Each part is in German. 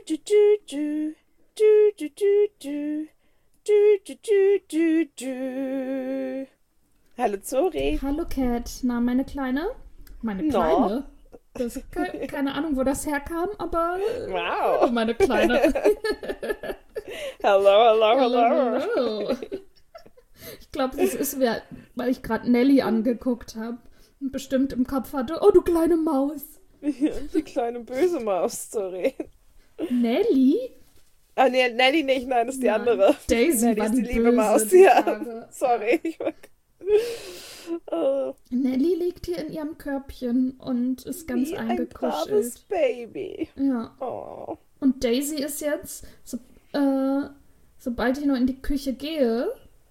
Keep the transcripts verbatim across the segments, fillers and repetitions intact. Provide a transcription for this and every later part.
du, du, du. Du, du, du, du. Du, du, du, du, du. Hallo Zori. Hallo Cat. Na, meine Kleine? Meine No. Kleine? Das, ke keine Ahnung, wo das herkam, aber äh, Wow. hallo, meine Kleine. Hello, hello, Hallo, hello. hallo. Ich glaube, das ist, wer- weil ich gerade Nelly angeguckt habe und bestimmt im Kopf hatte, oh, du kleine Maus. Die kleine böse Maus, Zori. Nelly? Ah, nee, Nelly nicht, nein, das ist die Nein, andere. Daisy Nelly war ist die die liebe Böse, Maus, die ja. Tage. Sorry. Ich war... oh, Nelly liegt hier in ihrem Körbchen und ist ganz wie ein braves eingekuschelt. Baby. Ja. Oh. Und Daisy ist jetzt, so, äh, sobald ich nur in die Küche gehe,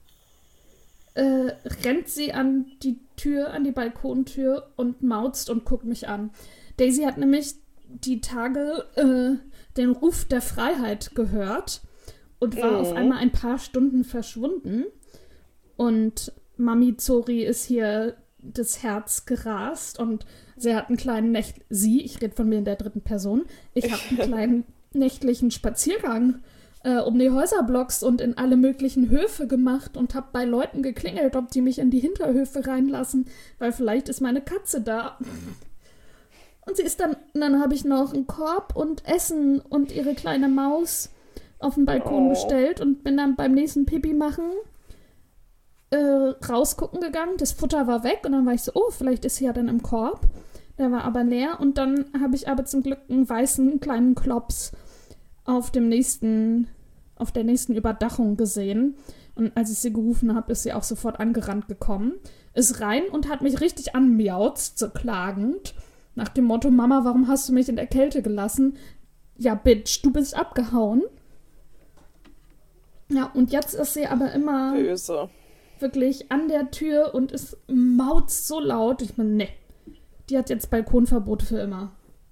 äh, rennt sie an die Tür, an die Balkontür und mauzt und guckt mich an. Daisy hat nämlich die Tage äh, den Ruf der Freiheit gehört und war Mhm. auf einmal ein paar Stunden verschwunden. Und Mami Zori ist hier das Herz gerast und sie hat einen kleinen Nächt... Sie, ich rede von mir in der dritten Person, ich habe einen kleinen nächtlichen Spaziergang äh, um die Häuserblocks und in alle möglichen Höfe gemacht und habe bei Leuten geklingelt, ob die mich in die Hinterhöfe reinlassen, weil vielleicht ist meine Katze da. Und sie ist dann, und dann habe ich noch einen Korb und Essen und ihre kleine Maus auf den Balkon Oh. gestellt und bin dann beim nächsten Pipi machen äh, rausgucken gegangen. Das Futter war weg und dann war ich so, oh, vielleicht ist sie ja dann im Korb. Der war aber leer und dann habe ich aber zum Glück einen weißen kleinen Klops auf dem nächsten, auf der nächsten Überdachung gesehen. Und als ich sie gerufen habe, ist sie auch sofort angerannt gekommen, ist rein und hat mich richtig anmiauzt, so klagend. Nach dem Motto, Mama, warum hast du mich in der Kälte gelassen? Ja, Bitch, du bist abgehauen. Ja, und jetzt ist sie aber immer Böse. wirklich an der Tür und es mauzt so laut. Ich meine, ne, die hat jetzt Balkonverbot für immer.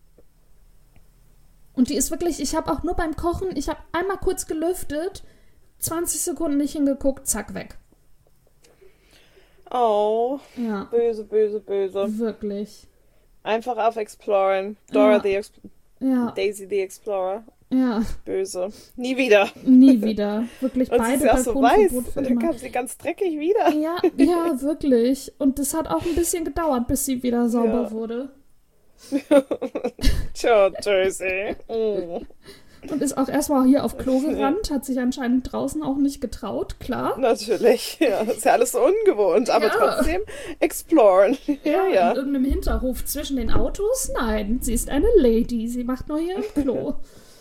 Und die ist wirklich, ich habe auch nur beim Kochen, ich habe einmal kurz gelüftet, zwanzig Sekunden nicht hingeguckt, zack, weg. Oh, Ja, böse, böse, böse. wirklich. Einfach auf Exploren. Dora Ja. the Ex Ja, Daisy the Explorer. ja, Böse. Nie wieder. nie wieder. Wirklich Und sie beide ist ja auch so weiß. Balkonverbot für Und dann immer. kam sie ganz dreckig wieder. Ja, ja, wirklich. Und das hat auch ein bisschen gedauert, bis sie wieder sauber Ja. wurde. Tja, Daisy. Oh. Und ist auch erstmal hier auf Klo gerannt, hat sich anscheinend draußen auch nicht getraut, klar. Natürlich. Ja, ist ja alles so ungewohnt. Aber Ja. trotzdem exploren. Ja, In ja. irgendeinem Hinterhof zwischen den Autos? Nein, sie ist eine Lady. Sie macht nur hier im Klo.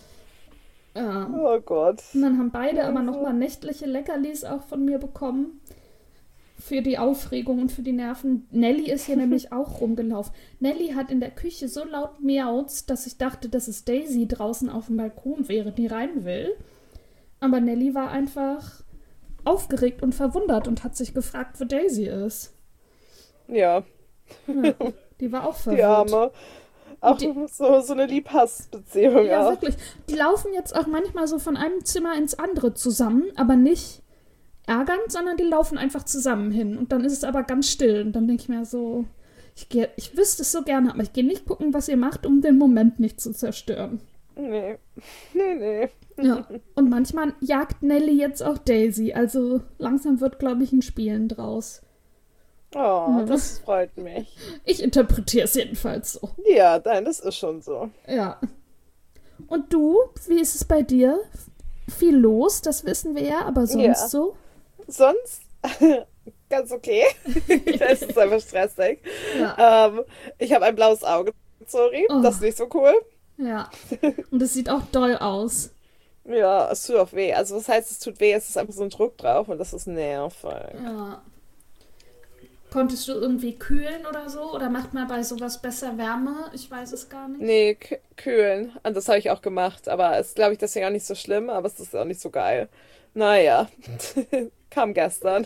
Ja. Oh Gott. Und dann haben beide aber nochmal nächtliche Leckerlis auch von mir bekommen. Für die Aufregung und für die Nerven. Nelly ist hier nämlich auch rumgelaufen. Nelly hat in der Küche so laut miauzt, dass ich dachte, dass es Daisy draußen auf dem Balkon wäre, die rein will. Aber Nelly war einfach aufgeregt und verwundert und hat sich gefragt, wo Daisy ist. Ja, Ja, die war auch die verwirrt. Arme. Auch Die- so, so eine Lieb-Hass-Beziehung Ja, auch. wirklich. Die laufen jetzt auch manchmal so von einem Zimmer ins andere zusammen, aber nicht ärgernd, sondern die laufen einfach zusammen hin. Und dann ist es aber ganz still. Und dann denke ich mir so, ich, geh, ich wüsste es so gerne, aber ich gehe nicht gucken, was ihr macht, um den Moment nicht zu zerstören. Nee. Nee, nee. Ja. Und manchmal jagt Nelly jetzt auch Daisy. Also langsam wird, glaube ich, ein Spielen draus. Oh, Ja. das freut mich. Ich interpretiere es jedenfalls so. Ja, nein, das ist schon so. Ja. Und du, wie ist es bei dir? Viel los, das wissen wir ja, aber sonst Ja. so? Sonst ganz okay. Das ist einfach stressig. Ja. Ähm, ich habe ein blaues Auge, sorry. Oh. Das ist nicht so cool. Ja. Und es sieht auch doll aus. Ja, es tut auch weh. Also was heißt, es tut weh? Es ist einfach so ein Druck drauf und das ist nervig. Ja. Konntest du irgendwie kühlen oder so? Oder macht man bei sowas besser Wärme? Ich weiß es gar nicht. Nee, k- kühlen. Und das habe ich auch gemacht. Aber es ist, glaube ich, deswegen auch nicht so schlimm, aber es ist auch nicht so geil. Naja, kam gestern.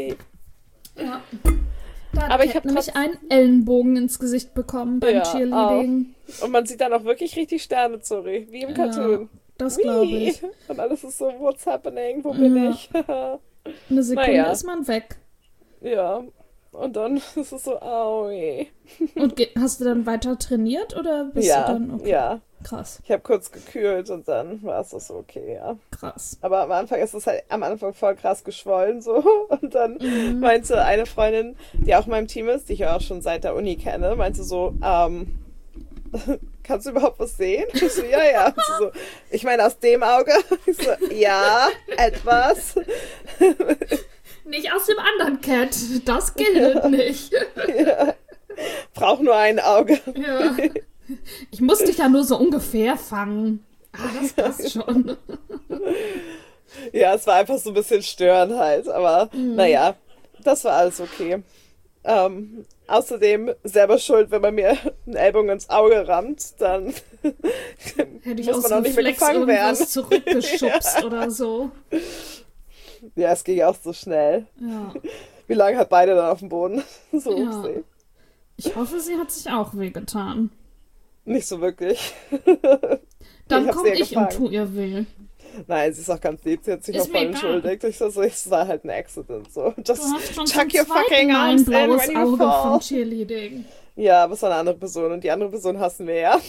Ja. Da hat Aber ich Cat hab nämlich trotz- einen Ellenbogen ins Gesicht bekommen beim Ja, Cheerleading. Und man sieht dann auch wirklich richtig Sterne, sorry. Wie im Cartoon. Das glaube Wie? ich. Und alles ist so, what's happening? Wo bin Ja. ich? Eine Sekunde Naja. ist man weg. Ja. Und dann ist es so, aui. Und ge- hast du dann weiter trainiert oder bist Ja, du dann okay? ja. Krass. Ich habe kurz gekühlt und dann war es das so okay, ja. Krass. Aber am Anfang ist es halt am Anfang voll krass geschwollen so. Und dann Mhm. meinte eine Freundin, die auch in meinem Team ist, die ich auch schon seit der Uni kenne, meinte so, ähm, kannst du überhaupt was sehen? Ich so, ja, ja. Und sie so, ich meine aus dem Auge? Ich so, ja, etwas. Nicht aus dem anderen Cat. Das gilt nicht. Ja. Brauch nur ein Auge. Ja. Ich muss dich ja nur so ungefähr fangen. Ah, das passt schon. Ja, es war einfach so ein bisschen störend halt, aber Mhm. naja, das war alles okay. Ähm, außerdem selber schuld, wenn man mir einen Ellbogen ins Auge rammt, dann Hätte ich muss aus man auch nicht mehr Reflex gefangen irgendwas werden. zurückgeschubst oder so. Ja, es ging auch so schnell. Ja. Wie lange hat beide dann auf dem Boden? So, Ja. upsie. Ich hoffe, sie hat sich auch wehgetan. Nicht so wirklich. Dann Ich hab komme sie ja ich und gefangen. tu ihr weh. Nein, sie ist auch ganz lieb. Sie hat sich Ist auch mir voll egal. entschuldigt. Ich so, so, es war halt ein Accident. So. Du Just hast schon tuck zum your zweiten fucking Mal ein arms in blaues when you Auge fall. vom Cheerleading. Ja, aber es war eine andere Person und die andere Person hassen wir ja.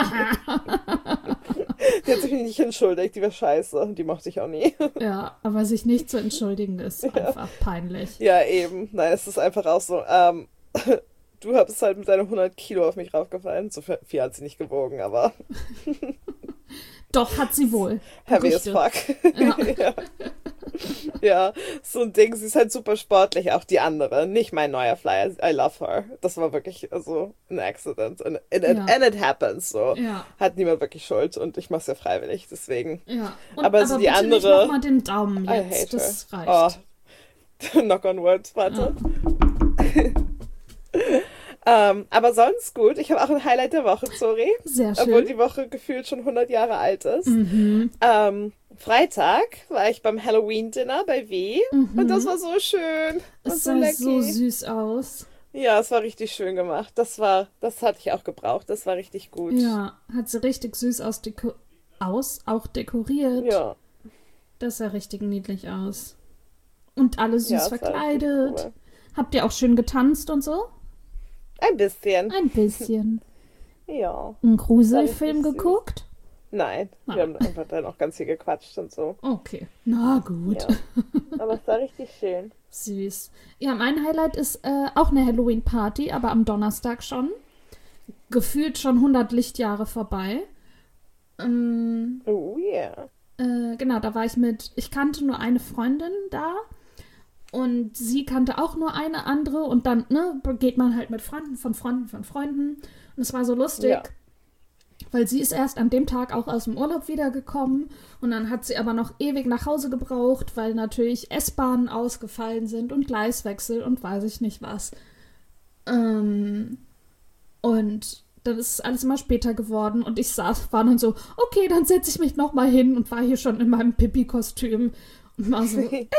Die hat sich nicht entschuldigt, die war scheiße und die mochte ich auch nie. Ja, aber sich nicht zu entschuldigen ist einfach peinlich. Ja, eben. Nein, es ist einfach auch so, ähm, du bist halt mit deinen hundert Kilo auf mich raufgefallen. So viel hat sie nicht gewogen, aber Doch, hat sie wohl. heavy as Gerüchte. fuck. Ja. Ja. Ja, so ein Ding. Sie ist halt super sportlich, auch die andere. Nicht mein neuer Flyer. I love her. Das war wirklich also ein Accident. And, and, Ja. and it happens. So. Ja, Hat niemand wirklich Schuld und ich mach's ja freiwillig, deswegen. ja. Und, Aber so die bitte nicht andere- noch mal den Daumen I jetzt. hate Das her. reicht. Oh. Knock on wood, warte. Ähm, aber sonst gut. Ich habe auch ein Highlight der Woche, sorry. Sehr Obwohl schön. die Woche gefühlt schon hundert Jahre alt ist. Mhm. Ähm, Freitag war ich beim Halloween-Dinner bei W. Und das war so schön. Und Es so sah lecky. so süß aus. Ja, es war richtig schön gemacht. Das war, das hatte ich auch gebraucht. Das war richtig gut. Ja, hat sie richtig süß aus, deko aus auch dekoriert. Ja, Das sah richtig niedlich aus. Und alle süß ja, es war verkleidet. richtig cool. Habt ihr auch schön getanzt und so? Ein bisschen. Ein bisschen. Ja. Einen War Gruselfilm richtig süß. geguckt? Nein, Ah. wir haben einfach dann auch ganz viel gequatscht und so. Okay. Na gut. Ja. Aber es war richtig schön. Süß. Ja, mein Highlight ist äh, auch eine Halloween-Party, aber am Donnerstag schon. Gefühlt schon hundert Lichtjahre vorbei. Ähm, Oh yeah. äh, genau, da war ich mit, ich kannte nur eine Freundin da und sie kannte auch nur eine andere und dann, ne, geht man halt mit Freunden von Freunden von Freunden und es war so lustig, Ja. weil sie ist erst an dem Tag auch aus dem Urlaub wiedergekommen und dann hat sie aber noch ewig nach Hause gebraucht, weil natürlich S-Bahnen ausgefallen sind und Gleiswechsel und weiß ich nicht was. Ähm, und dann ist alles immer später geworden und ich saß, war dann so, okay, dann setze ich mich nochmal hin und war hier schon in meinem Pipi-Kostüm und war so, ich,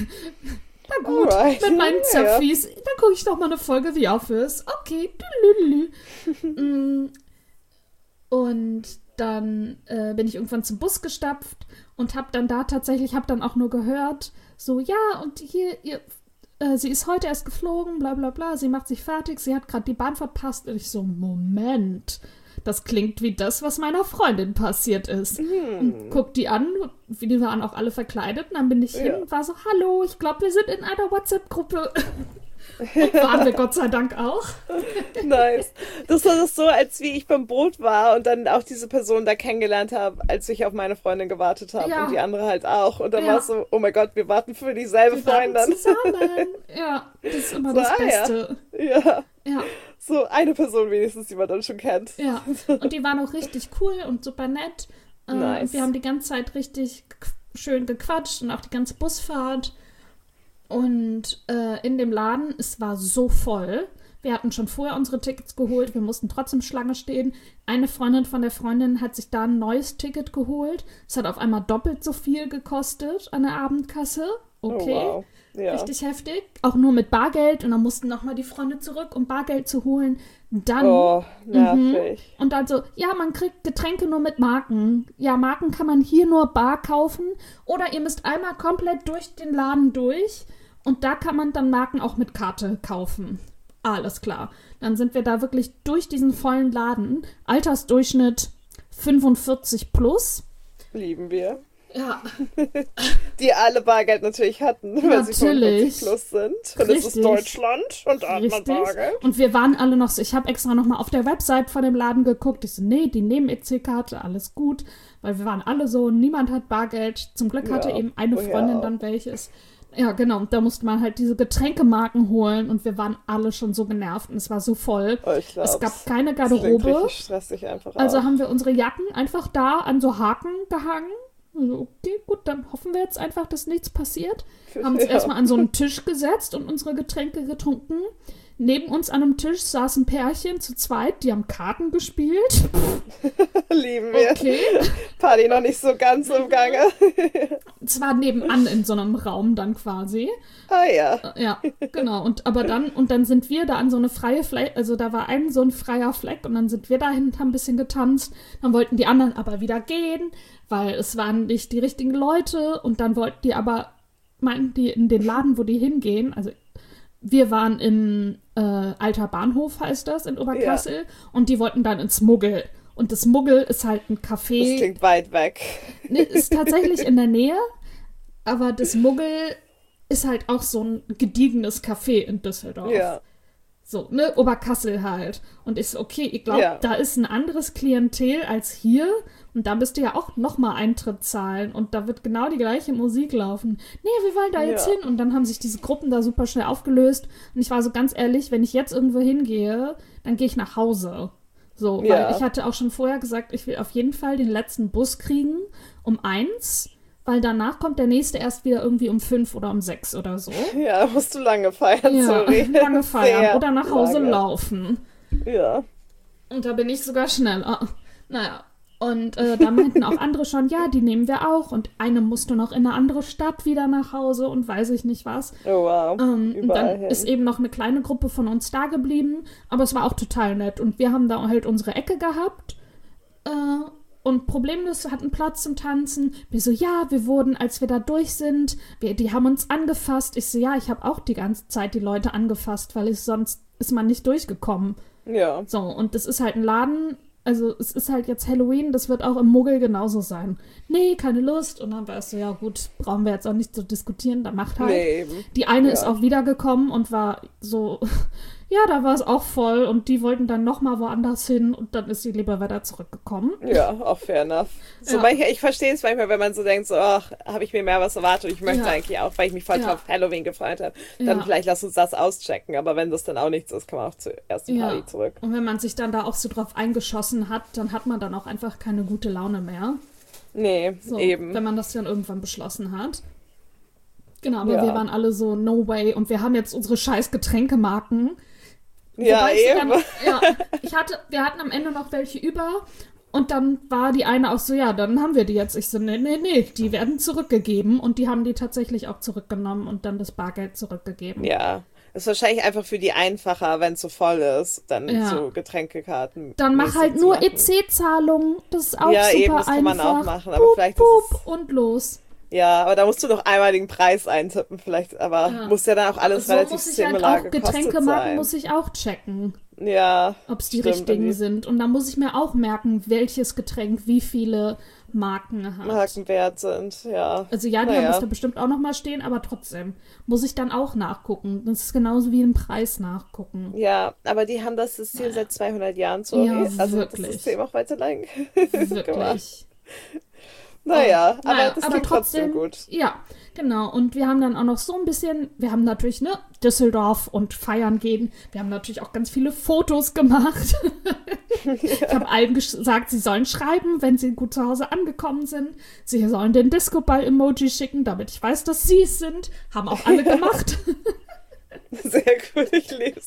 na gut, Alright. mit meinen Ja. Zöpfis, dann gucke ich noch mal eine Folge The Office. Okay, tüdelüdelü. Mm, Und dann äh, bin ich irgendwann zum Bus gestapft und habe dann da tatsächlich, habe dann auch nur gehört, so, ja, und hier, ihr, äh, sie ist heute erst geflogen, bla bla bla, sie macht sich fertig, sie hat gerade die Bahn verpasst. Und ich so, Moment, das klingt wie das, was meiner Freundin passiert ist. Und guck die an, wie die waren auch alle verkleidet. Und dann bin ich hin Ja. und war so, hallo, ich glaube, wir sind in einer WhatsApp-Gruppe. Und waren wir Gott sei Dank auch. Nice. Das war das so, als wie ich beim Boot war und dann auch diese Person da kennengelernt habe, als ich auf meine Freundin gewartet habe Ja. und die andere halt auch. Und dann Ja. war es so, oh mein Gott, wir warten für dieselbe Wir waren Freundin. zusammen. Ja, das ist immer So, das ah, ja. Beste. Ja, Ja, so eine Person wenigstens, die man dann schon kennt. ja. Und die waren auch richtig cool und super nett. Äh, Nice. Und wir haben die ganze Zeit richtig g- schön gequatscht und auch die ganze Busfahrt. Und äh, in dem Laden, es war so voll. Wir hatten schon vorher unsere Tickets geholt, wir mussten trotzdem Schlange stehen. Eine Freundin von der Freundin hat sich da ein neues Ticket geholt. Es hat auf einmal doppelt so viel gekostet an der Abendkasse. Okay. Oh wow. Ja. Richtig heftig. Auch nur mit Bargeld. Und dann mussten nochmal die Freunde zurück, um Bargeld zu holen. Dann. Oh, nervig. Und dann so, ja, man kriegt Getränke nur mit Marken. Ja, Marken kann man hier nur bar kaufen. Oder ihr müsst einmal komplett durch den Laden durch. Und da kann man dann Marken auch mit Karte kaufen. Alles klar. Dann sind wir da wirklich durch diesen vollen Laden. Altersdurchschnitt fünfundvierzig plus. Lieben wir. Ja. Die alle Bargeld natürlich hatten, weil Natürlich. sie fünfundvierzig plus sind. Und es ist Richtig. Deutschland und da hat man Richtig. Bargeld. Und wir waren alle noch so, ich habe extra nochmal auf der Website von dem Laden geguckt. Ich so, nee, die nehmen E C-Karte, alles gut. Weil wir waren alle so, niemand hat Bargeld. Zum Glück hatte Ja. eben eine Oh ja. Freundin dann welches. Ja, genau. Und da musste man halt diese Getränkemarken holen und wir waren alle schon so genervt und es war so voll. Oh, ich glaub's. Es gab keine Das klingt Garderobe. richtig stressig einfach Also auch. haben wir unsere Jacken einfach da an so Haken gehangen. Also, okay, gut, dann hoffen wir jetzt einfach, dass nichts passiert. Haben uns Ja. erstmal an so einen Tisch gesetzt und unsere Getränke getrunken. Neben uns an einem Tisch saß ein Pärchen zu zweit, die haben Karten gespielt. Lieben wir. Okay. Party noch nicht so ganz im Gange. Zwar nebenan in so einem Raum dann quasi. Ah ja. Ja, genau. Und aber dann, und dann sind wir da an so eine freie Fleck, also da war ein so ein freier Fleck und dann sind wir dahin, haben ein bisschen getanzt. Dann wollten die anderen aber wieder gehen, weil es waren nicht die richtigen Leute und dann wollten die aber, meinten die in den Laden, wo die hingehen, also wir waren im äh, Alter Bahnhof, heißt das, in Oberkassel, und die wollten dann ins Muggel. Und das Muggel ist halt ein Café. Das klingt weit weg. Ne, ist tatsächlich in der Nähe, aber das Muggel ist halt auch so ein gediegenes Café in Düsseldorf. Ja. So, ne, Oberkassel halt. Und ich so, okay, ich glaube, Ja. da ist ein anderes Klientel als hier. Und da müsst ihr ja auch nochmal Eintritt zahlen. Und da wird genau die gleiche Musik laufen. Nee, wir wollen da jetzt Ja. hin. Und dann haben sich diese Gruppen da super schnell aufgelöst. Und ich war so ganz ehrlich, wenn ich jetzt irgendwo hingehe, dann gehe ich nach Hause. So, weil Ja. ich hatte auch schon vorher gesagt, ich will auf jeden Fall den letzten Bus kriegen um eins, weil danach kommt der nächste erst wieder irgendwie um fünf oder um sechs oder so. Ja, musst du lange feiern, Ja, sorry. lange feiern Sehr oder nach Hause lange. laufen. Ja. Und da bin ich sogar schneller. Naja, und äh, da meinten auch andere schon, ja, die nehmen wir auch. Und eine musste noch in eine andere Stadt wieder nach Hause und weiß ich nicht was. Oh wow. Ähm, und Überall dann hin. ist eben noch eine kleine Gruppe von uns da geblieben. Aber es war auch total nett. Und wir haben da halt unsere Ecke gehabt. Äh, und problemlos hatten Platz zum Tanzen. Wir so, ja, wir wurden, als wir da durch sind, wir, die haben uns angefasst. Ich so, ja, ich habe auch die ganze Zeit die Leute angefasst, weil ich sonst ist man nicht durchgekommen. Ja. So, und das ist halt ein Laden, also es ist halt jetzt Halloween, das wird auch im Muggel genauso sein. Nee, keine Lust. Und dann war es so, ja gut, brauchen wir jetzt auch nicht zu diskutieren, da macht halt. Nee, eben. Die eine Ja. ist auch wiedergekommen und war so, ja, da war es auch voll und die wollten dann nochmal woanders hin und dann ist sie lieber wieder zurückgekommen. Ja, auch fair enough. So Ja. manchmal, ich verstehe es manchmal, wenn man so denkt, so, ach, habe ich mir mehr was erwartet. Ich möchte Ja. eigentlich auch, weil ich mich voll Ja. auf Halloween gefreut habe. Dann Ja. vielleicht lass uns das auschecken. Aber wenn das dann auch nichts ist, kann man auch zur ersten Ja. Party zurück. Und wenn man sich dann da auch so drauf eingeschossen hat, dann hat man dann auch einfach keine gute Laune mehr. Nee, So, eben. wenn man das dann irgendwann beschlossen hat. Genau, aber Ja. wir waren alle so, no way. Und wir haben jetzt unsere scheiß Getränkemarken. Ja, Wobei ich sie eben. dann, ja, ich hatte, wir hatten am Ende noch welche über. Und dann war die eine auch so, ja, dann haben wir die jetzt. Ich so, nee, nee, nee, die werden zurückgegeben. Und die haben die tatsächlich auch zurückgenommen und dann das Bargeld zurückgegeben. Ja. Ist wahrscheinlich einfach für die einfacher, wenn es so voll ist, dann Ja. so Getränkekarten. Dann mach mäßig halt zu nur machen. E C-Zahlung. Das ist auch Ja, super eben, das einfach. kann man auch machen, aber Boop, vielleicht ist boop, es- und los. Ja, aber da musst du doch einmal den Preis eintippen, vielleicht, aber Ja. muss ja dann auch alles So relativ muss ich halt similar auch gekostet Getränkemarken sein. muss ich auch checken, Ja, ob es die stimmt, richtigen die sind. Und dann muss ich mir auch merken, welches Getränk wie viele Marken hat. Marken wert sind, ja. Also ja, die haben Naja. das da bestimmt auch nochmal stehen, aber trotzdem muss ich dann auch nachgucken. Das ist genauso wie den Preis nachgucken. Ja, aber die haben das System seit zweihundert Jahren, sorry. Ja, also wirklich. das System auch weiter lang. Wirklich. Naja, aber Naja, das aber klingt trotzdem trotzdem gut. Ja, genau. Und wir haben dann auch noch so ein bisschen, wir haben natürlich, ne, Düsseldorf und feiern gehen. Wir haben natürlich auch ganz viele Fotos gemacht. Ich habe allen gesagt, sie sollen schreiben, wenn sie gut zu Hause angekommen sind. Sie sollen den Disco-Ball-Emoji schicken, damit ich weiß, dass sie es sind. Haben auch alle gemacht. Sehr cool, ich lieb's.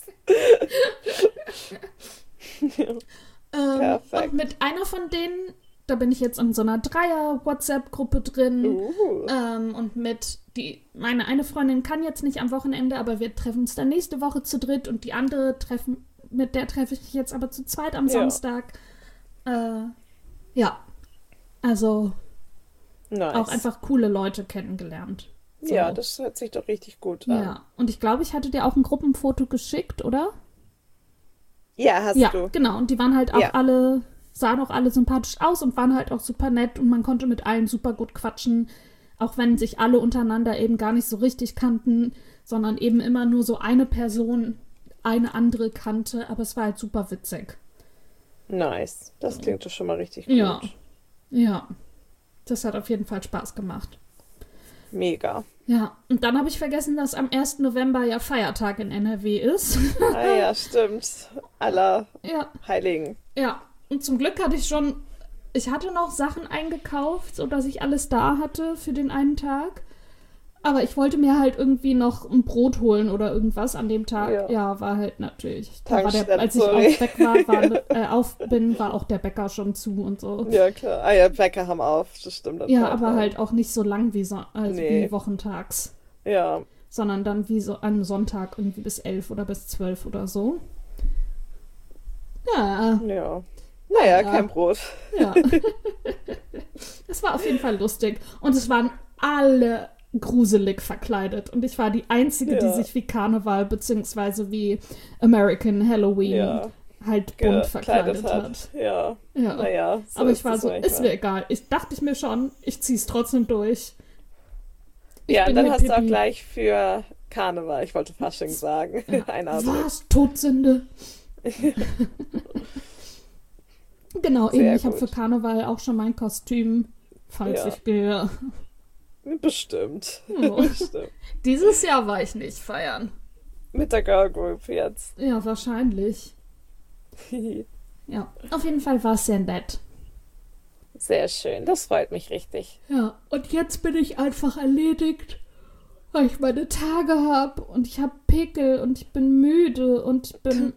ähm, Perfekt. und mit einer von denen, da bin ich jetzt in so einer Dreier-WhatsApp-Gruppe drin. Uh. Ähm, und mit die, meine eine Freundin kann jetzt nicht am Wochenende, aber wir treffen uns dann nächste Woche zu dritt und die andere treffen, mit der treffe ich mich jetzt aber zu zweit am Ja. Samstag. Äh, ja, also Nice. auch einfach coole Leute kennengelernt. So. Ja, das hört sich doch richtig gut an. Ja, und ich glaube, ich hatte dir auch ein Gruppenfoto geschickt, oder? Ja, hast Ja, du. genau. Und die waren halt auch Ja. alle sahen auch alle sympathisch aus und waren halt auch super nett und man konnte mit allen super gut quatschen, auch wenn sich alle untereinander eben gar nicht so richtig kannten, sondern eben immer nur so eine Person eine andere kannte, aber es war halt super witzig. Nice. Das klingt doch schon mal richtig gut. Ja, ja. Das hat auf jeden Fall Spaß gemacht. Mega. Ja, und dann habe ich vergessen, dass am ersten November ja Feiertag in N R W ist. Ah ja, stimmt. Aller Ja, Heiligen. ja. Und zum Glück hatte ich schon, ich hatte noch Sachen eingekauft, sodass ich alles da hatte für den einen Tag. Aber ich wollte mir halt irgendwie noch ein Brot holen oder irgendwas an dem Tag. Ja, Ja. war halt natürlich. Da war der, Tankstelle, als ich sorry. auf, weg war, war, äh, auf bin, war auch der Bäcker schon zu und so. Ja, klar. Ah ja, Bäcker haben auf. Das stimmt. das Ja, war aber klar. halt auch nicht so lang wie, so, also Nee. wie wochentags. Ja. Sondern dann wie so an Sonntag irgendwie bis elf oder bis zwölf oder so. Ja, Ja. Naja, Ja. kein Brot. ja. Es war auf jeden Fall lustig. Und es waren alle gruselig verkleidet. Und ich war die Einzige, die Ja. sich wie Karneval beziehungsweise wie American Halloween Ja. halt bunt Gekleidet verkleidet hat. hat. Ja. Ja. Naja. So Aber ist ich war es so, manchmal. ist mir egal. Ich dachte ich mir schon, ich zieh's trotzdem durch. Ich Ja, bin und dann hier hast du auch Pippi. gleich für Karneval, ich wollte Fasching sagen, ein Outfit. Was? Todsünde? Genau, Sehr eben. Ich habe gut. für Karneval auch schon mein Kostüm, falls Ja. ich gehe. Bestimmt. Oh. Bestimmt. Dieses Jahr war ich nicht feiern. Mit der Girl Group jetzt. Ja, wahrscheinlich. Ja, auf jeden Fall war es sehr nett. Sehr schön, das freut mich richtig. Ja, und jetzt bin ich einfach erledigt, weil ich meine Tage habe und ich habe Pickel und ich bin müde und ich bin...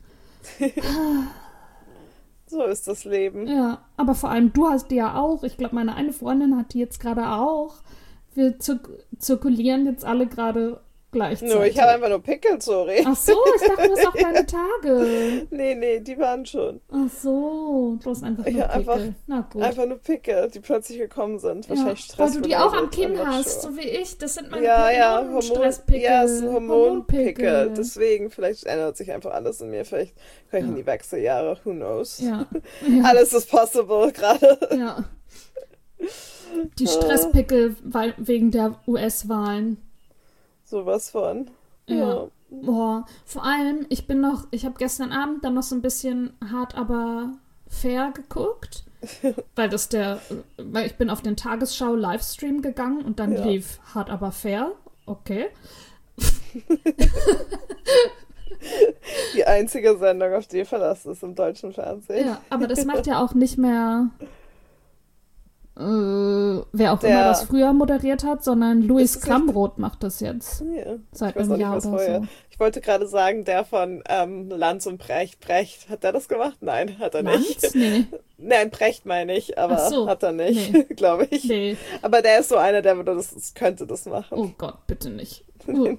So ist das Leben. Ja, aber vor allem du hast die ja auch. Ich glaube, meine eine Freundin hat die jetzt gerade auch. Wir zirk zirkulieren jetzt alle gerade gleichzeitig. Nur, ich habe einfach nur Pickel, sorry. Ach so, ich dachte, du hast auch deine Tage. Nee, nee, die waren schon. Ach so, du hast einfach nur Ja, Pickel. einfach- Na gut. Einfach nur Pickel, die plötzlich gekommen sind. Ja, Wahrscheinlich Stress. weil du die auch am bedeutet, Kinn I'm not hast, sure. so wie ich. Das sind meine Ja, ja, Hormon, Hormonstresspickel. ja, es ist ein Hormonpickel. Hormonpickel. Deswegen, vielleicht ändert sich einfach alles in mir. Vielleicht kann ich in die Wechseljahre, who knows. Ja, ja, Alles ist possible gerade. ja. Die Stresspickel weil, wegen der U S-Wahlen. Sowas von. Ja. Boah, vor allem, ich bin noch, ich habe gestern Abend dann noch so ein bisschen hart, aber fair geguckt, weil das der, weil ich bin auf den Tagesschau-Livestream gegangen und dann Ja. lief hart, aber fair, okay. Die einzige Sendung, auf die ihr verlasst ist im deutschen Fernsehen. Ja, aber das macht ja auch nicht mehr, äh, wer auch Der- immer das früher moderiert hat, sondern Louis Ist es Klamroth macht das jetzt. Ja. Seit Ich weiß einem auch nicht, Jahr was oder vorher. so. Ich wollte gerade sagen, der von ähm, Lanz und Brecht. Brecht, hat der das gemacht? Nein, hat er nicht. Lanz? Nee, Nein, Brecht meine ich, aber Ach so. hat er nicht, Nee. glaube ich. nee. Aber der ist so einer, der würde das, das könnte das machen. Oh Gott, bitte nicht. Uh.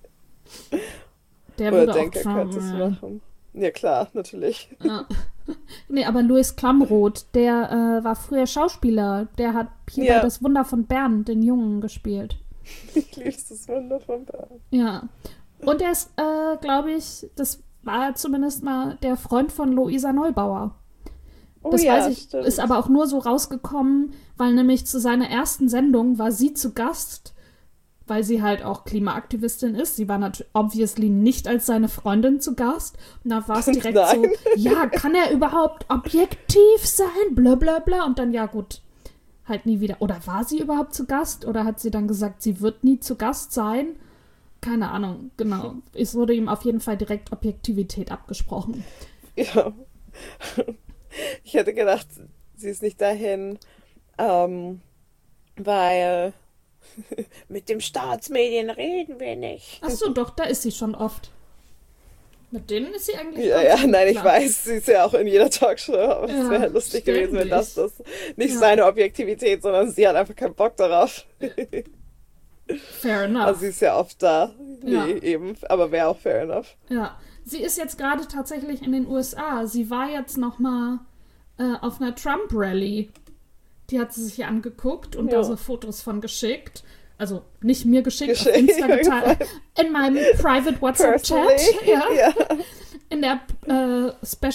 Der Oder würde denke, auch er könnte es Trump. machen. Ja, klar, natürlich. Ja. Nee, aber Louis Klamroth, der äh, war früher Schauspieler. Der hat hier Ja. bei Das Wunder von Bern den Jungen gespielt. Ich liebe das Wunder von Bern. Ja. Und er ist, äh, glaube ich, das war zumindest mal der Freund von Luisa Neubauer. Oh Das ja, weiß ich, stimmt. ist aber auch nur so rausgekommen, weil nämlich zu seiner ersten Sendung war sie zu Gast, weil sie halt auch Klimaaktivistin ist. Sie war natürlich obviously nicht als seine Freundin zu Gast. Und da war es direkt so, Nein. ja, kann er überhaupt objektiv sein? Bla bla bla. Und dann, ja gut, halt nie wieder. Oder war sie überhaupt zu Gast? Oder hat sie dann gesagt, sie wird nie zu Gast sein? Keine Ahnung, genau. Es wurde ihm auf jeden Fall direkt Objektivität abgesprochen. Ja. Ich hätte gedacht, sie ist nicht dahin, ähm, weil mit dem Staatsmedien reden wir nicht. Ach so, doch, da ist sie schon oft. Mit denen ist sie eigentlich Ja, ganz ja, gut nein, ich klar. weiß, sie ist ja auch in jeder Talkshow, aber Ja, es wäre lustig gewesen, wenn das, das nicht Ja. seine Objektivität, sondern sie hat einfach keinen Bock darauf. Fair enough. Also sie ist ja oft da. Nee, Ja. eben, aber wäre auch fair enough. Ja, sie ist jetzt gerade tatsächlich in den U S A. Sie war jetzt noch mal äh, auf einer Trump-Rally. Die hat sie sich hier angeguckt und Ja. da so Fotos von geschickt. Also nicht mir geschickt, Geschickt, auf Insta ja, geteilt. In meinem private WhatsApp-Chat. Personally, Ja. ja. In der äh, Special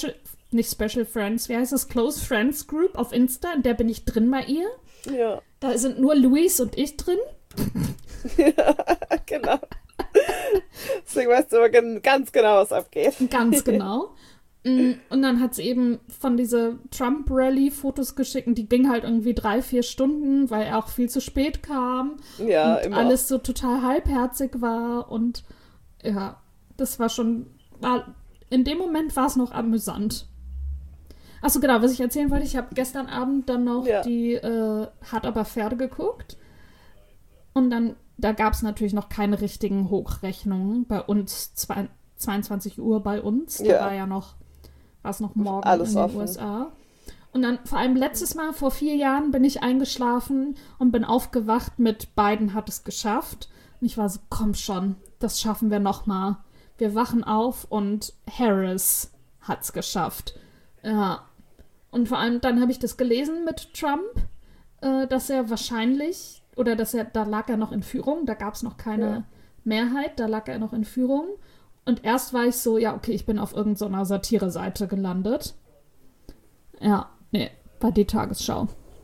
nicht Special Friends, wie heißt das? Close Friends Group auf Insta, in der bin ich drin bei ihr. Ja. Da sind nur Luis und ich drin. Ja, genau. Deswegen weißt du aber gen- ganz genau, was abgeht. Ganz genau. Mm, Und dann hat sie eben von dieser Trump-Rally Fotos geschickt und die ging halt irgendwie drei, vier Stunden, weil er auch viel zu spät kam Ja, und immer. alles so total halbherzig war und ja, das war schon, war, in dem Moment war es noch amüsant. Achso, genau, was ich erzählen wollte, ich habe gestern Abend dann noch Ja. die äh, Hart aber Pferde geguckt und dann, da gab es natürlich noch keine richtigen Hochrechnungen bei uns, zwei, zweiundzwanzig Uhr bei uns, da Ja. war ja noch, war es noch morgen Alles in den offen. U S A. Und dann, vor allem letztes Mal, vor vier Jahren, bin ich eingeschlafen und bin aufgewacht mit Biden hat es geschafft. Und ich war so, komm schon, das schaffen wir nochmal. Wir wachen auf und Harris hat's geschafft. Ja. Und vor allem dann habe ich das gelesen mit Trump, äh, dass er wahrscheinlich, oder dass er, da lag er noch in Führung, da gab es noch keine Ja. Mehrheit, da lag er noch in Führung. Und erst war ich so, ja, okay, ich bin auf irgendeiner Satire-Seite gelandet. Ja, nee, war die Tagesschau.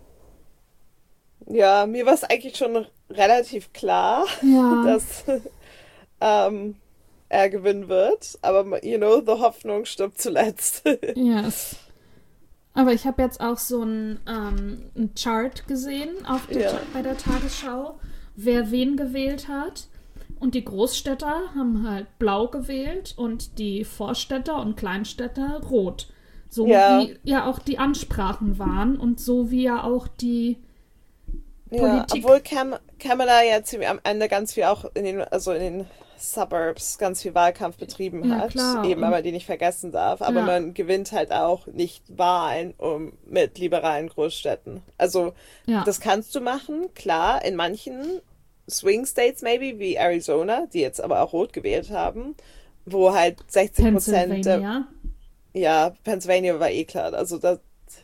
Ja, mir war es eigentlich schon relativ klar, Ja, dass ähm, er gewinnen wird. Aber, you know, the Hoffnung stirbt zuletzt. yes. Aber ich habe jetzt auch so ein, ähm, ein Chart gesehen auf der, Ja. Ta- bei der Tagesschau, wer wen gewählt hat. Und die Großstädter haben halt blau gewählt und die Vorstädter und Kleinstädter rot. So Ja. wie ja auch die Ansprachen waren und so wie ja auch die Ja, Politik. obwohl Cam Kamala ja ziemlich am Ende ganz viel auch in den, also in den Suburbs ganz viel Wahlkampf betrieben Ja, hat, klar. eben Und- weil man die nicht vergessen darf. Aber Ja. man gewinnt halt auch nicht Wahlen um, mit liberalen Großstädten. Also Ja. das kannst du machen, klar, in manchen Swing States maybe, wie Arizona, die jetzt aber auch rot gewählt haben, wo halt sechzig Prozent der, Pennsylvania. ja, Pennsylvania war eh klar. Also das,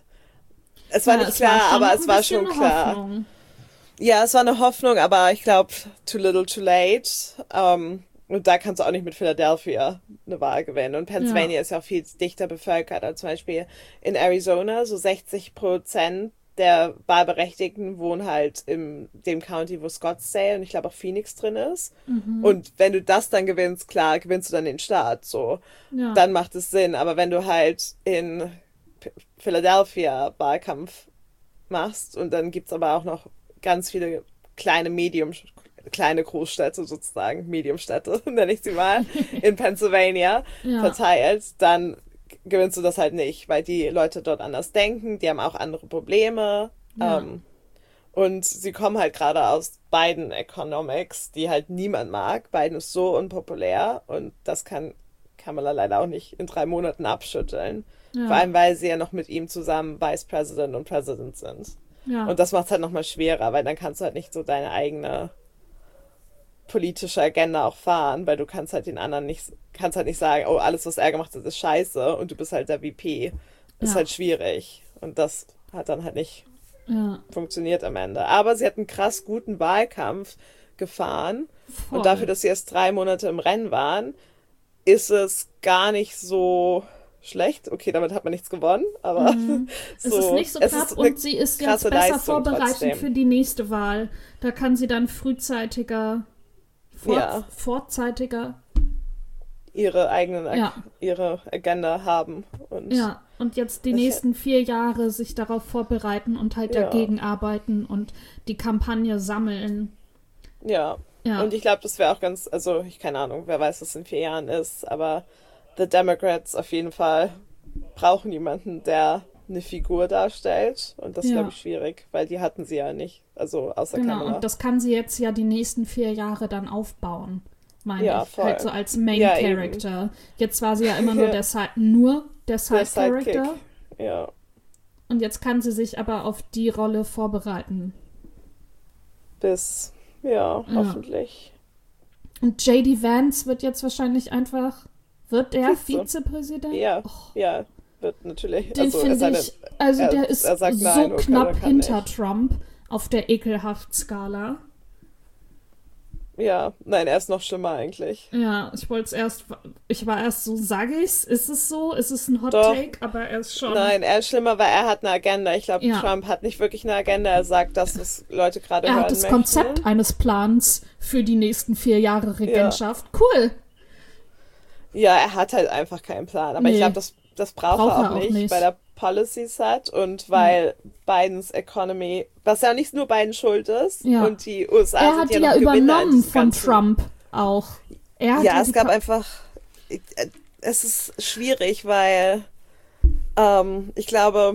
es war Ja, nicht es klar, schon aber noch es ein war bisschen schon eine klar. Hoffnung. Ja, es war eine Hoffnung, aber ich glaube, too little, too late. Ähm, und da kannst du auch nicht mit Philadelphia eine Wahl gewinnen. Und Pennsylvania Ja. ist ja auch viel dichter bevölkert als zum Beispiel in Arizona. So sechzig Prozent der Wahlberechtigten wohnen halt in dem County, wo Scottsdale und ich glaube auch Phoenix drin ist. Mhm. Und wenn du das dann gewinnst, klar, gewinnst du dann den Staat. So, Ja. dann macht es Sinn. Aber wenn du halt in P- Philadelphia Wahlkampf machst und dann gibt's aber auch noch ganz viele kleine Medium, kleine Großstädte sozusagen, Mediumstädte, nenne ich sie mal, in Pennsylvania Ja. verteilt, dann gewinnst du das halt nicht, weil die Leute dort anders denken, die haben auch andere Probleme. Ja. Ähm, und sie kommen halt gerade aus Biden Economics, die halt niemand mag. Biden ist so unpopulär und das kann Kamala leider auch nicht in drei Monaten abschütteln. Ja. Vor allem, weil sie ja noch mit ihm zusammen Vice President und President sind. Ja. Und das macht es halt nochmal schwerer, weil dann kannst du halt nicht so deine eigene politische Agenda auch fahren, weil du kannst halt den anderen nicht, kannst halt nicht sagen, oh, alles, was er gemacht hat, ist scheiße und du bist halt der V P. Ist Ja. halt schwierig. Und das hat dann halt nicht Ja. funktioniert am Ende. Aber sie hat einen krass guten Wahlkampf gefahren. Voll. Und dafür, dass sie erst drei Monate im Rennen waren, ist es gar nicht so schlecht. Okay, damit hat man nichts gewonnen, aber Mhm. so, Es ist nicht so es knapp ist eine und sie ist jetzt krasse besser Leistung vorbereitet trotzdem. für die nächste Wahl. Da kann sie dann frühzeitiger, vor, Ja. vorzeitiger, ihre eigenen Ag- Ja. ihre Agenda haben. Und ja, und jetzt die Ich- nächsten vier Jahre sich darauf vorbereiten und halt Ja. dagegen arbeiten und die Kampagne sammeln. ja. Ja, Und ich glaube, das wäre auch ganz, also ich keine Ahnung, wer weiß, was in vier Jahren ist, aber the Democrats auf jeden Fall brauchen jemanden, der eine Figur darstellt. Und das ist, Ja. glaube ich, schwierig, weil die hatten sie ja nicht. Also außer genau. Kamala. Und das kann sie jetzt ja die nächsten vier Jahre dann aufbauen, meine Ja, ich. voll. Halt so als Main Ja, eben. Character. Jetzt war sie ja immer nur Ja. der Side, nur der Side Der Sidekick. Character. Ja. Und jetzt kann sie sich aber auf die Rolle vorbereiten. Bis, ja, hoffentlich. Und J D Vance wird jetzt wahrscheinlich einfach, wird der Vize. Vizepräsident? Ja, ja, wird natürlich. Den also, es finde sei denn, ich, also er- der ist er sagt so nein, okay, knapp er kann hinter nicht. Trump auf der ekelhaft Skala. Ja, nein, er ist noch schlimmer eigentlich. Ja, ich wollte es erst, ich war erst so, sage ich's, ist es so, ist es ein Hot Doch. Take, aber er ist schon. Nein, er ist schlimmer, weil er hat eine Agenda. Ich glaube, Ja. Trump hat nicht wirklich eine Agenda. Er sagt, dass es Leute gerade Er hören hat das möchten. Konzept eines Plans für die nächsten vier Jahre Regentschaft. Cool. Ja, er hat halt einfach keinen Plan. Aber Nee. ich glaube, das, das braucht, Braucht er auch er auch nicht, nicht. weil er Policies hat und weil Bidens Economy, was ja nicht nur Biden schuld ist, Ja. und die U S A Er sind hat ja die ja noch Gewinner in übernommen diesem von ganzen- Trump auch. Er hat Ja, ja es die gab Pa- einfach, ich- äh, es ist schwierig, weil ähm, ich glaube,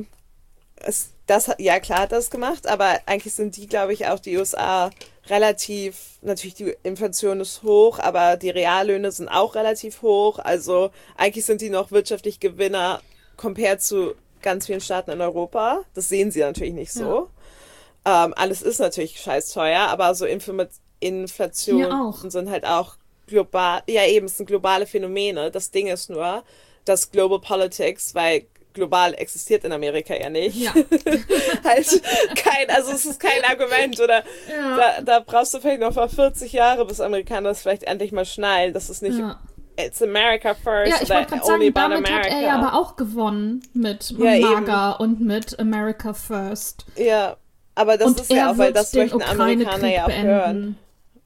es, das hat, ja klar hat das gemacht, aber eigentlich sind die, glaube ich, auch die U S A relativ, natürlich die Inflation ist hoch, aber die Reallöhne sind auch relativ hoch, also eigentlich sind die noch wirtschaftlich Gewinner compared zu ganz vielen Staaten in Europa. Das sehen sie natürlich nicht so. Ähm, alles ist natürlich scheiß teuer, aber so Informa- Inflation Hier auch. sind halt auch global, ja eben, es sind globale Phänomene. Das Ding ist nur, dass Global Politics, weil global existiert in Amerika ja nicht, Ja. halt kein, also es ist kein Argument oder Ja. da, da brauchst du vielleicht noch mal vierzig Jahre, bis Amerikaner das vielleicht endlich mal schnallen, dass es nicht Ja. It's America first Ja, ich oder wollte gerade only sagen, about damit hat America. er ja aber auch gewonnen mit Ja, eben. MAGA und mit America First. Ja, aber das und ist er ja auch, weil wird das den möchten Amerikaner Ukraine-Krieg ja auch hören. beenden.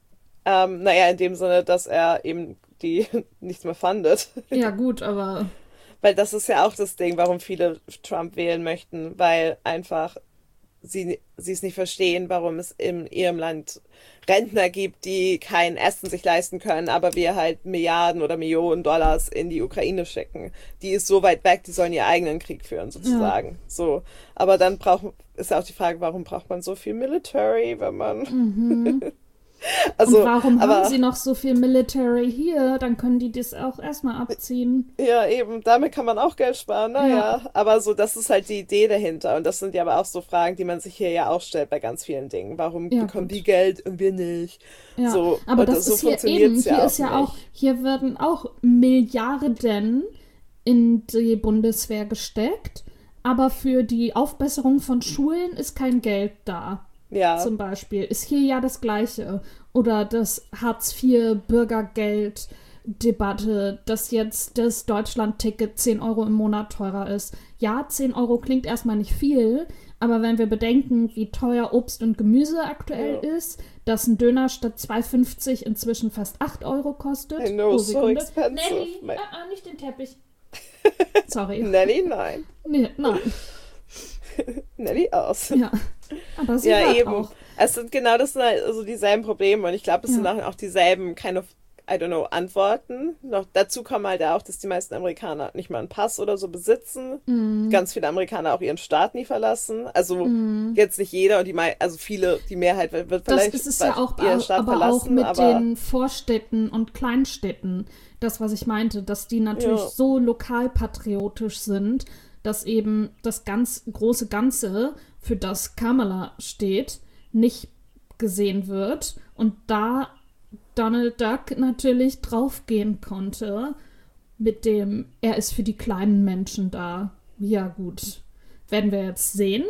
Ähm, naja, in dem Sinne, dass er eben die nichts mehr fundet. Ja gut, aber Weil das ist ja auch das Ding, warum viele Trump wählen möchten, weil einfach sie, sie es nicht verstehen, warum es in ihrem Land Rentner gibt, die kein Essen sich leisten können, aber wir halt Milliarden oder Millionen Dollars in die Ukraine schicken. Die ist so weit weg, die sollen ihren eigenen Krieg führen, sozusagen. So. Aber dann braucht, ist ja auch die Frage, warum braucht man so viel Military, wenn man... Also, und warum aber, haben sie noch so viel Military hier? Dann können die das auch erstmal abziehen. Ja, eben, damit kann man auch Geld sparen, naja. Ja. Aber so, das ist halt die Idee dahinter. Und das sind ja aber auch so Fragen, die man sich hier ja auch stellt bei ganz vielen Dingen. Warum Ja, bekommen gut. die Geld und wir nicht? Ja, So, aber und das so ist hier funktioniert's eben, ja hier auch ist ja nicht. auch, hier werden auch Milliarden in die Bundeswehr gesteckt, aber für die Aufbesserung von Schulen ist kein Geld da. Ja, Zum Beispiel ist hier ja das Gleiche. Oder das Hartz vier Bürgergeld Debatte, dass jetzt das Deutschland-Ticket zehn Euro im Monat teurer ist. Ja, zehn Euro klingt erstmal nicht viel, aber wenn wir bedenken, wie teuer Obst und Gemüse aktuell Ja. ist, dass ein Döner statt zwei fünfzig inzwischen fast acht Euro kostet. I know, Oh, so Sekunde. expensive. Nelly, My- ah, ah, nicht den Teppich. Sorry. Nelly, nein. Nee, nein. Nelly aus. Ja. Aber sie Ja, hört eben. auch. Es sind genau das sind halt so dieselben Probleme und ich glaube, es sind Ja. auch auch dieselben kind of, I don't know, Antworten. Noch dazu kommen halt auch, dass die meisten Amerikaner nicht mal einen Pass oder so besitzen. Mhm. Ganz viele Amerikaner auch ihren Staat nie verlassen. Also jetzt nicht jeder und die mei also viele, die Mehrheit wird wird Das vielleicht ist es ja auch, ihren Staat aber auch verlassen, mit aber den Vorstädten und Kleinstädten. Das, was ich meinte, dass die natürlich Ja. so lokalpatriotisch sind, dass eben das ganz große Ganze, für das Kamala steht, nicht gesehen wird. Und da Donald Duck natürlich draufgehen konnte mit dem, er ist für die kleinen Menschen da. Ja gut, werden wir jetzt sehen.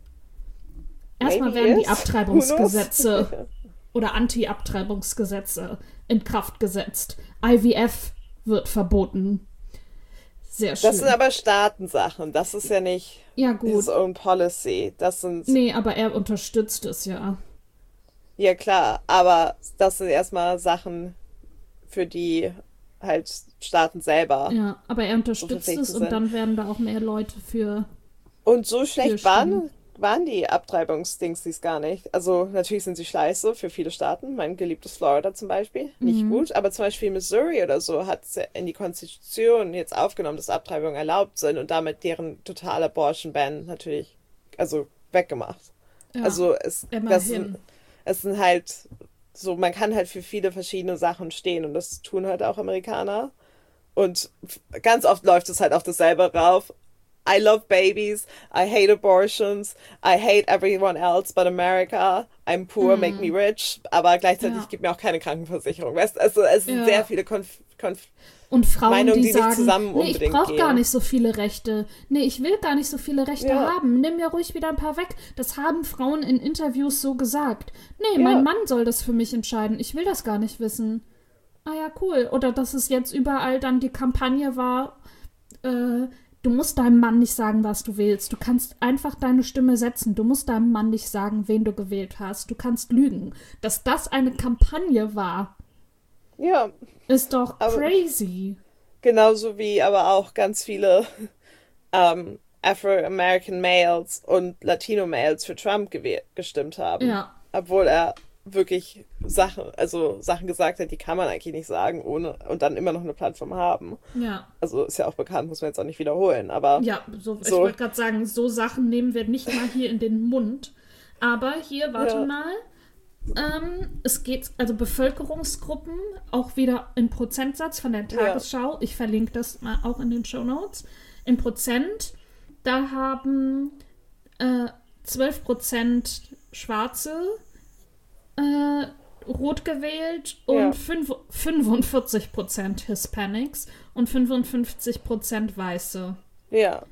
Erstmal maybe werden die yes. Who Abtreibungsgesetze knows? oder Anti-Abtreibungsgesetze in Kraft gesetzt. I V F wird verboten. Sehr schön. Das sind aber Staatensachen. Das ist ja nicht ja his gut. own policy. Das sind Nee, aber er unterstützt es ja. ja klar, aber das sind erstmal Sachen für die halt Staaten selber. Ja, aber er unterstützt verpflichtet es und sind. dann werden da auch mehr Leute für. Und so schlecht waren, stimmen. waren die Abtreibungsdings dies gar nicht. Also natürlich sind sie scheiße für viele Staaten. Mein geliebtes Florida zum Beispiel. Nicht Mhm. gut. Aber zum Beispiel Missouri oder so hat es ja in die Konstitution jetzt aufgenommen, dass Abtreibungen erlaubt sind und damit deren totale Abortion-Ban natürlich also weggemacht. Ja, Also es, das immerhin. sind, es sind halt so, man kann halt für viele verschiedene Sachen stehen und das tun halt auch Amerikaner. Und f- ganz oft läuft es halt auf dasselbe rauf. I love babies, I hate abortions, I hate everyone else but America, I'm poor, mm. make me rich, aber gleichzeitig ja. gibt mir auch keine Krankenversicherung. Weißt, also es sind ja. sehr viele Konf Konf Und Frauen, Meinungen, die, die sagen, nicht zusammen nee, ich brauche gehen. gar nicht so viele Rechte. Nee, ich will gar nicht so viele Rechte ja. haben. Nimm mir ruhig wieder ein paar weg. Das haben Frauen in Interviews so gesagt. Nee, ja. mein Mann soll das für mich entscheiden. Ich will das gar nicht wissen. Ah ja, cool. Oder dass es jetzt überall dann die Kampagne war, äh, du musst deinem Mann nicht sagen, was du willst. Du kannst einfach deine Stimme setzen. Du musst deinem Mann nicht sagen, wen du gewählt hast. Du kannst lügen. Dass das eine Kampagne war, ja, ist doch crazy. Genauso wie aber auch ganz viele ähm, Afro-American Males und Latino-Males für Trump gestimmt haben. Ja. Obwohl er wirklich Sachen, also Sachen gesagt hat, die kann man eigentlich nicht sagen, ohne und dann immer noch eine Plattform haben. Ja. Also ist ja auch bekannt, muss man jetzt auch nicht wiederholen, aber ja, so, so. Ich wollte gerade sagen, so Sachen nehmen wir nicht mal hier in den Mund. Aber hier, warte ja. mal, ähm, es geht, also Bevölkerungsgruppen, auch wieder im Prozentsatz von der Tagesschau, ja. ich verlinke das mal auch in den Shownotes, in Prozent, da haben äh, zwölf Prozent Schwarze Äh, rot gewählt und ja. fünfundvierzig Prozent Hispanics und fünfundfünfzig Prozent Weiße. Ja.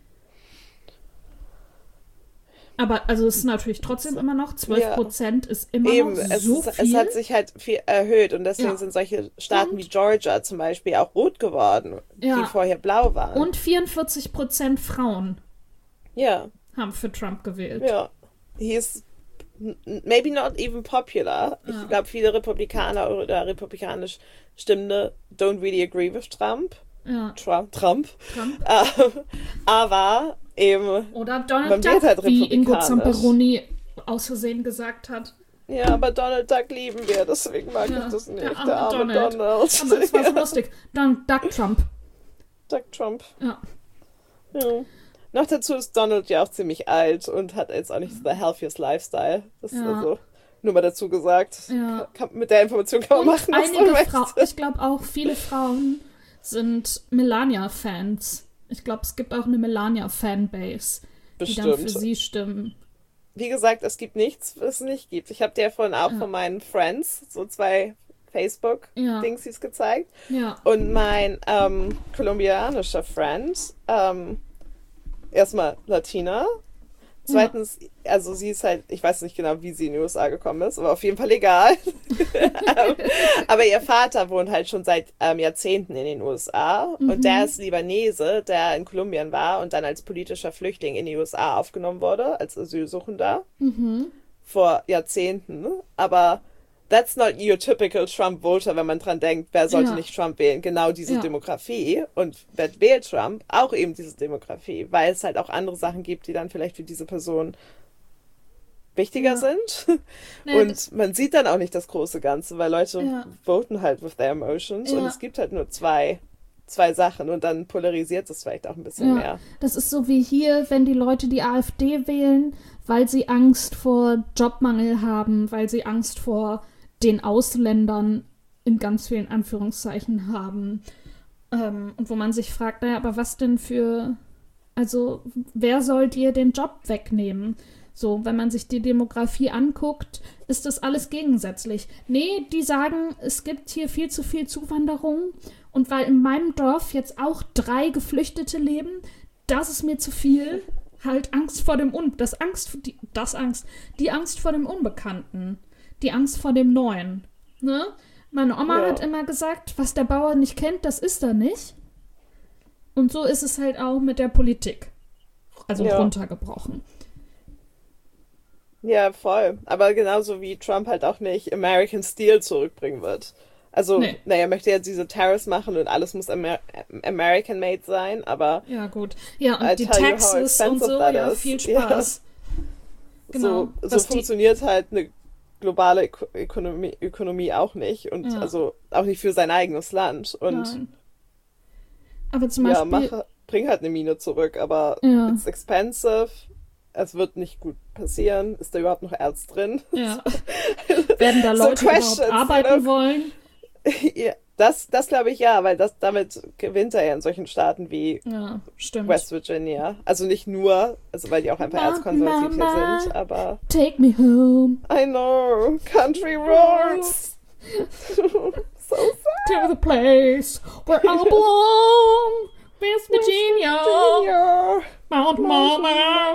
Aber also es ist natürlich trotzdem immer noch, zwölf Prozent ja. ist immer Eben, noch es so ist, viel. Es hat sich halt viel erhöht und deswegen ja. sind solche Staaten und, wie Georgia zum Beispiel auch rot geworden, ja. die vorher blau waren. Und vierundvierzig Prozent Frauen ja. haben für Trump gewählt. Ja, he is maybe not even popular. Ja. Ich glaube, viele Republikaner oder republikanisch Stimmende don't really agree with Trump. Ja. Trump. Trump. Trump. Ähm, aber eben oder Donald Duck, halt wie Ingo Zamperoni aus Versehen gesagt hat. Ja, aber Donald Duck lieben wir, deswegen mag ja, ich das nicht. Der arme, der arme Donald. Donald. Aber es war so lustig. Dann Duck Trump. Duck Trump. Ja. ja. Noch dazu ist Donald ja auch ziemlich alt und hat jetzt auch nicht so the healthiest Lifestyle. Das ja. ist also nur mal dazu gesagt. Ja. Kann, mit der Information kann man und machen, was einige man Frauen, möchte. ich glaube auch viele Frauen sind Melania-Fans. Ich glaube, es gibt auch eine Melania-Fanbase, die dann für sie stimmen. Wie gesagt, es gibt nichts, was es nicht gibt. Ich habe dir vorhin auch ja. von meinen Friends so zwei Facebook-Dingsies ja. gezeigt. Ja. Und mein ähm, kolumbianischer Friend, ähm, erstmal Latina, zweitens, ja. also sie ist halt, ich weiß nicht genau, wie sie in die U S A gekommen ist, aber auf jeden Fall legal. Aber ihr Vater wohnt halt schon seit ähm, Jahrzehnten in den U S A mhm. und der ist Libanese, der in Kolumbien war und dann als politischer Flüchtling in die U S A aufgenommen wurde, als Asylsuchender, mhm. vor Jahrzehnten. Aber that's not your typical Trump voter, wenn man dran denkt, wer sollte ja. nicht Trump wählen? Genau diese ja. Demografie. Und wer wählt Trump? Auch eben diese Demografie, weil es halt auch andere Sachen gibt, die dann vielleicht für diese Person wichtiger ja. sind. Nee, und man sieht dann auch nicht das große Ganze, weil Leute ja. voten halt with their emotions ja. und es gibt halt nur zwei, zwei Sachen und dann polarisiert es vielleicht auch ein bisschen ja. mehr. Das ist so wie hier, wenn die Leute die AfD wählen, weil sie Angst vor Jobmangel haben, weil sie Angst vor den Ausländern in ganz vielen Anführungszeichen haben. Ähm, und wo man sich fragt, naja, aber was denn für, also wer soll dir den Job wegnehmen? So, wenn man sich die Demografie anguckt, ist das alles gegensätzlich. Nee, die sagen, es gibt hier viel zu viel Zuwanderung und weil in meinem Dorf jetzt auch drei Geflüchtete leben, das ist mir zu viel. Halt Angst vor dem Un... Das Angst... Die, das Angst... Die Angst vor dem Unbekannten. Die Angst vor dem Neuen. Ne? Meine Oma ja. hat immer gesagt, was der Bauer nicht kennt, das ist er nicht. Und so ist es halt auch mit der Politik. Also ja. runtergebrochen. Ja, voll. Aber genauso wie Trump halt auch nicht American Steel zurückbringen wird. Also, nee. naja, er möchte jetzt diese Tariffs machen und alles muss Amer- American-made sein, aber... Ja, gut. Ja, und I die tell you how Taxes und so, that ja, is. viel Spaß. Ja. Genau. So, so funktioniert halt eine globale Ök- Ökonomie, Ökonomie auch nicht und ja. also auch nicht für sein eigenes Land. Und Nein. Aber zum ja, Beispiel... mach, bring halt eine Mine zurück, aber ja. it's expensive. Es wird nicht gut passieren. Ist da überhaupt noch Erz drin? Ja. Werden da So Leute überhaupt questions, arbeiten you know? wollen? Ja, Das, das glaube ich ja, weil das damit gewinnt er ja in solchen Staaten wie Ja, stimmt. West Virginia. Also nicht nur, also weil die auch einfach erzkonservativ hier sind, aber Take me home. I know, country roads. So sad. To the place where I belong. West Virginia. Virginia. Mount Mama.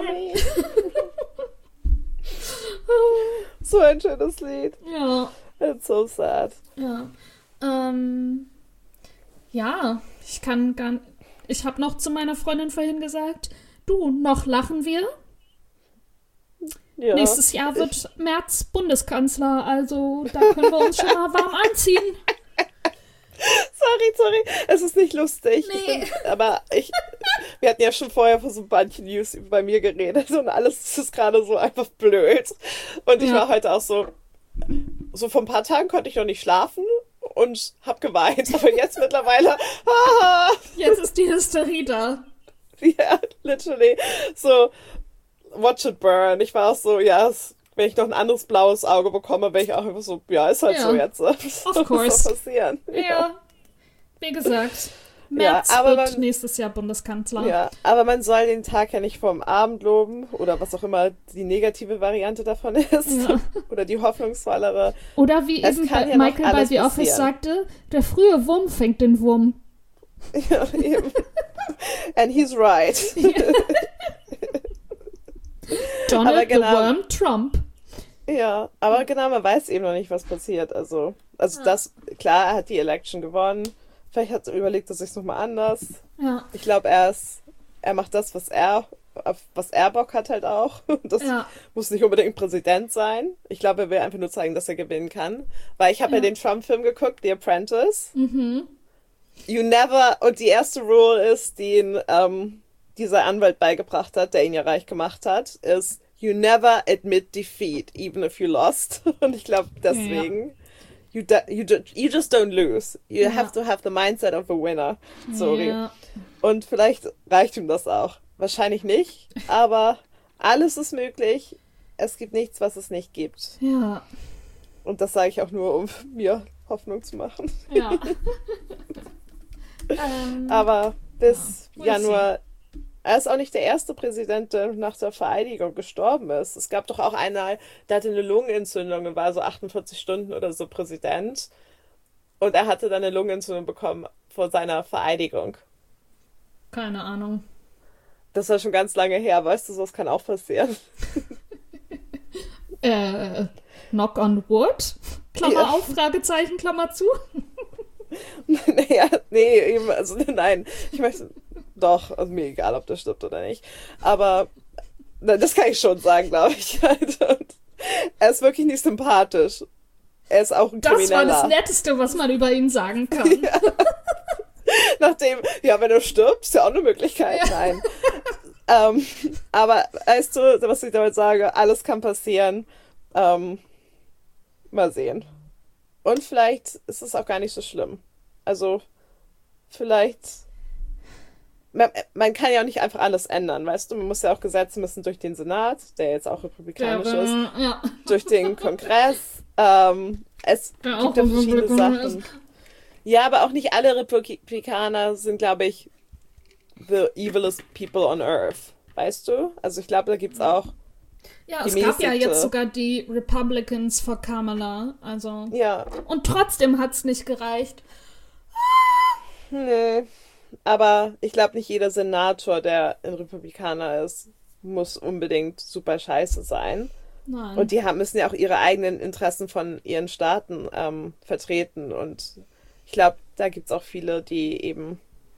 So ein schönes Lied. Ja. It's so sad. Ja. Ähm, ja, ich kann gar nicht. Ich habe noch zu meiner Freundin vorhin gesagt, du, noch lachen wir. Ja. Nächstes Jahr wird ich... Merz Bundeskanzler, also da können wir uns schon mal warm anziehen. Sorry, sorry, es ist nicht lustig. Nee. Ich bin, aber ich, wir hatten ja schon vorher von so manchen News bei mir geredet und alles ist gerade so einfach blöd. Und ich ja. war heute auch so, so vor ein paar Tagen konnte ich noch nicht schlafen und hab geweint. Aber jetzt mittlerweile, ah, jetzt ist die Hysterie da. Ja, literally. So, watch it burn. Ich war auch so, ja, es, wenn ich noch ein anderes blaues Auge bekomme, wäre ich auch einfach so, ja, ist halt ja. so jetzt. Of course. Was soll passieren? Ja. ja, wie gesagt, Merz ja, aber wird man, nächstes Jahr Bundeskanzler. Ja, aber man soll den Tag ja nicht vorm Abend loben oder was auch immer die negative Variante davon ist. Ja. Oder die hoffnungsvollere. Oder wie es eben bei ja Michael bei The Office sagte, der frühe Wurm fängt den Wurm. Ja, eben. And he's right. Donald genau, the Worm Trump. Ja, aber genau, man weiß eben noch nicht, was passiert. Also, also ja. das, klar, er hat die Election gewonnen. Vielleicht hat er überlegt, dass ich es nochmal anders. Ja. Ich glaube, er ist, er macht das, was er, auf was er Bock hat halt auch. Das ja. muss nicht unbedingt Präsident sein. Ich glaube, er will einfach nur zeigen, dass er gewinnen kann. Weil ich habe ja. ja den Trump-Film geguckt, The Apprentice. Mhm. You never, und die erste Rule ist, die ihn ähm, dieser Anwalt beigebracht hat, der ihn ja reich gemacht hat, ist, you never admit defeat, even if you lost. Und ich glaube, deswegen, ja. you, do, you, do, you just don't lose. You ja. have to have the mindset of a winner. Sorry. Ja. Und vielleicht reicht ihm das auch. Wahrscheinlich nicht, aber alles ist möglich. Es gibt nichts, was es nicht gibt. Ja. Und das sage ich auch nur, um mir Hoffnung zu machen. Ja. ähm, aber bis ja, Januar... Er ist auch nicht der erste Präsident, der nach der Vereidigung gestorben ist. Es gab doch auch einer, der hatte eine Lungenentzündung und war so achtundvierzig Stunden oder so Präsident. Und er hatte dann eine Lungenentzündung bekommen vor seiner Vereidigung. Keine Ahnung. Das war schon ganz lange her, weißt du, sowas kann auch passieren. äh, knock on wood? Klammer ja. auf, Fragezeichen, Klammer zu? naja, nee, eben, also nein. Ich möchte... Doch, also mir egal, ob das stimmt oder nicht. Aber das kann ich schon sagen, glaube ich. Und er ist wirklich nicht sympathisch. Er ist auch ein das Krimineller. Das war das Netteste, was man über ihn sagen kann. Ja. Nachdem, ja, wenn du stirbst, ist ja auch eine Möglichkeit. Ja. Nein. ähm, aber weißt du, was ich damit sage, alles kann passieren. Ähm, mal sehen. Und vielleicht ist es auch gar nicht so schlimm. Also, vielleicht... Man, man kann ja auch nicht einfach alles ändern, weißt du? Man muss ja auch Gesetze müssen durch den Senat, der jetzt auch republikanisch ja, ist, ja. durch den Kongress. Ähm, es der gibt ja verschiedene Sachen. Ist. Ja, aber auch nicht alle Republikaner sind, glaube ich, the evilest people on earth, weißt du? Also ich glaube, da gibt es auch Ja, es gab ja jetzt sogar die Republicans for Kamala, also... Ja. Und trotzdem hat es nicht gereicht. Nee. Aber ich glaube, nicht jeder Senator, der ein Republikaner ist, muss unbedingt super scheiße sein. Nein. Und die haben, müssen ja auch ihre eigenen Interessen von ihren Staaten ähm, vertreten. Und ich glaube, da gibt es auch viele, die eben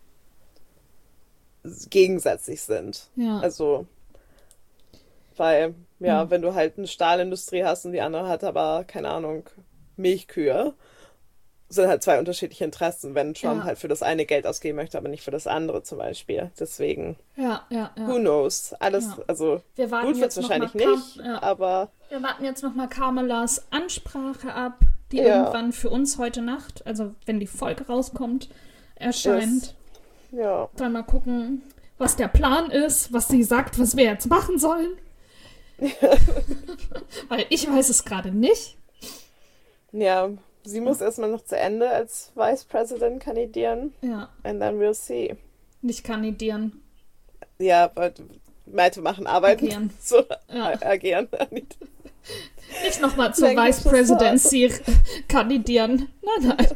gegensätzlich sind. Ja. Also, weil, ja, hm. wenn du halt eine Stahlindustrie hast und die andere hat aber, keine Ahnung, Milchkühe, sind halt zwei unterschiedliche Interessen, wenn Trump ja. halt für das eine Geld ausgeben möchte, aber nicht für das andere zum Beispiel. Deswegen, ja, ja, ja. who knows? Alles, ja. also wir warten gut wird es wahrscheinlich nicht, ja. aber... Wir warten jetzt nochmal Kamalas Ansprache ab, die ja. irgendwann für uns heute Nacht, also wenn die Folge rauskommt, erscheint. Yes. Ja. Dann mal gucken, was der Plan ist, was sie sagt, was wir jetzt machen sollen. Weil ich weiß es gerade nicht. Ja, sie muss erstmal noch zu Ende als Vice President kandidieren. Ja. And then we'll see. Nicht kandidieren. Ja, aber Meinte machen, arbeiten. Agieren. So, Ja. äh, agieren. Nicht nochmal zur Denke Vice ich, das Presidency kandidieren. Nein, nein.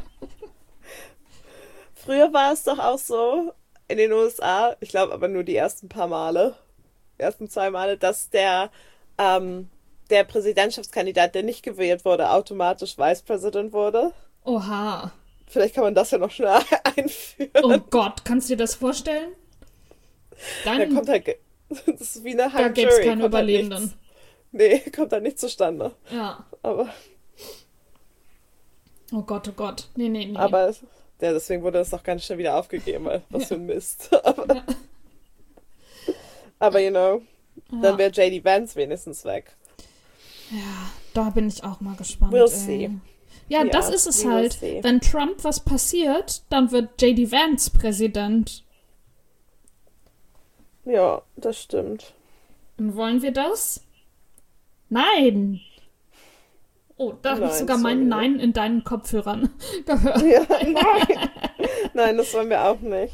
Früher war es doch auch so in den U S A, ich glaube aber nur die ersten paar Male, die ersten zwei Male, dass der, ähm, der Präsidentschaftskandidat, der nicht gewählt wurde, automatisch Vice President wurde. Oha. Vielleicht kann man das ja noch schnell einführen. Oh Gott, kannst du dir das vorstellen? Da Dann, kommt halt, das ist wie eine da Hung gäbe es Jury. keine kommt halt Überlebenden. nichts- Nee, kommt halt nicht zustande. Ja. Aber, Oh Gott, oh Gott. Nee, nee, nee. aber ja, deswegen wurde das auch ganz schnell wieder aufgegeben, weil was für ein Mist. Aber, Ja. aber you know, dann Ja. wäre J D Vance wenigstens weg. Ja, da bin ich auch mal gespannt. We'll ey. see. Ja, Ja, das ist es we will halt. see. Wenn Trump was passiert, dann wird J D Vance Präsident. Ja, das stimmt. Und wollen wir das? Nein. Oh, da habe ich Nein, sogar mein sorry. Nein in deinen Kopfhörern gehört. Ja, nein. Nein, das wollen wir auch nicht.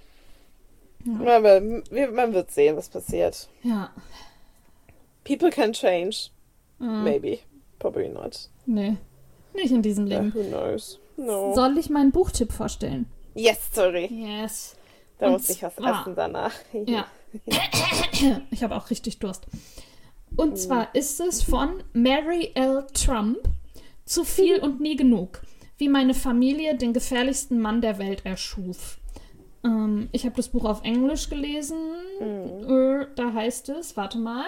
Aber wir, man wird sehen, was passiert. Ja. People can change. Äh, Maybe. Probably not. Nee. Nicht in diesem Yeah, Leben. who knows? No. Soll ich meinen Buchtipp vorstellen? Yes, sorry. Yes. Da Und muss ich was zwar- essen danach. Ja. Ich habe auch richtig Durst. Und zwar ist es von Mary L. Trump, Zu viel und nie genug, wie meine Familie den gefährlichsten Mann der Welt erschuf. Ähm, ich habe das Buch auf Englisch gelesen. Äh, da heißt es, warte mal.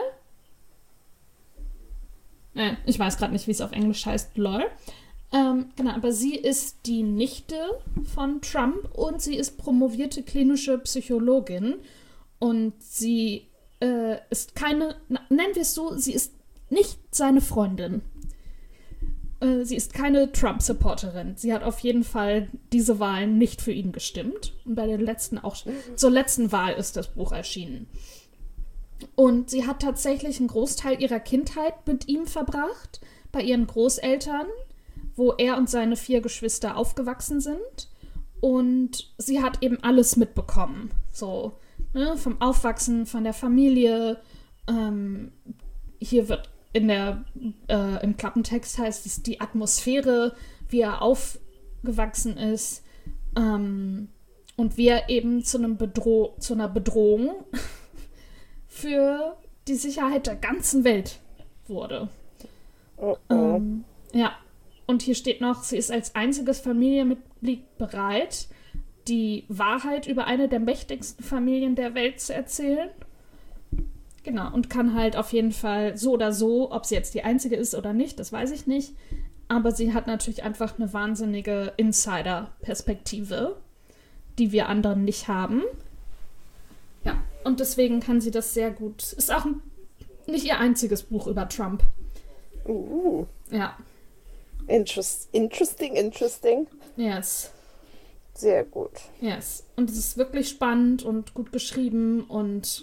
Äh, ich weiß gerade nicht, wie es auf Englisch heißt, lol. Ähm, genau, aber sie ist die Nichte von Trump und sie ist promovierte klinische Psychologin. Und sie äh, ist keine, na, nennen wir es so, sie ist nicht seine Freundin. Äh, sie ist keine Trump-Supporterin. Sie hat auf jeden Fall diese Wahlen nicht für ihn gestimmt. Und bei der letzten auch, zur letzten Wahl ist das Buch erschienen. Und sie hat tatsächlich einen Großteil ihrer Kindheit mit ihm verbracht, bei ihren Großeltern, wo er und seine vier Geschwister aufgewachsen sind. Und sie hat eben alles mitbekommen. So, ne, vom Aufwachsen, von der Familie. Ähm, hier wird in der, äh, im Klappentext heißt es die Atmosphäre, wie er aufgewachsen ist. Ähm, und wie er eben zu, einem Bedroh- zu einer Bedrohung für die Sicherheit der ganzen Welt wurde. Oh, oh. Ähm, ja, und hier steht noch, sie ist als einziges Familienmitglied bereit, die Wahrheit über eine der mächtigsten Familien der Welt zu erzählen. Genau, und kann halt auf jeden Fall so oder so, ob sie jetzt die einzige ist oder nicht, das weiß ich nicht, aber sie hat natürlich einfach eine wahnsinnige Insider-Perspektive, die wir anderen nicht haben. Ja, und deswegen kann sie das sehr gut. Ist auch ein, nicht ihr einziges Buch über Trump. Uh, Ja, interest, interesting, interesting. yes. Sehr gut. Yes. Und es ist wirklich spannend und gut geschrieben und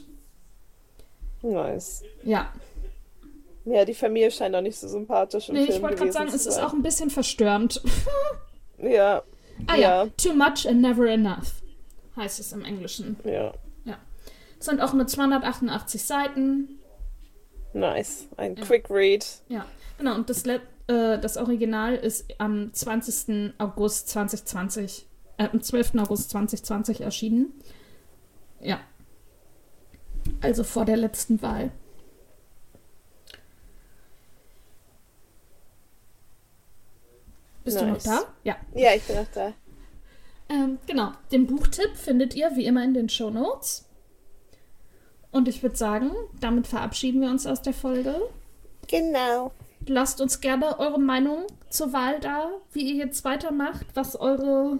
Nice. ja. Ja, die Familie scheint auch nicht so sympathisch im Nee, Film ich wollte gerade gewesen sagen, zu es ist sein. auch ein bisschen verstörend. Ja, Ah ja. Ja. Too much and never enough heißt es im Englischen. ja. Es sind auch nur zweihundertachtundachtzig Seiten. Nice. Ein Ja. Quick Read. Ja, genau. Und das, Let äh, das Original ist am zwanzigsten August zweitausendzwanzig, äh, am zwölften August zweitausendzwanzig erschienen. Ja. Also vor der letzten Wahl. Bist Nice. du noch da? Ja. Ja, ich bin auch da. Ähm, genau. Den Buchtipp findet ihr wie immer in den Shownotes. Und ich würde sagen, damit verabschieden wir uns aus der Folge. Genau. Lasst uns gerne eure Meinung zur Wahl da, wie ihr jetzt weitermacht, was eure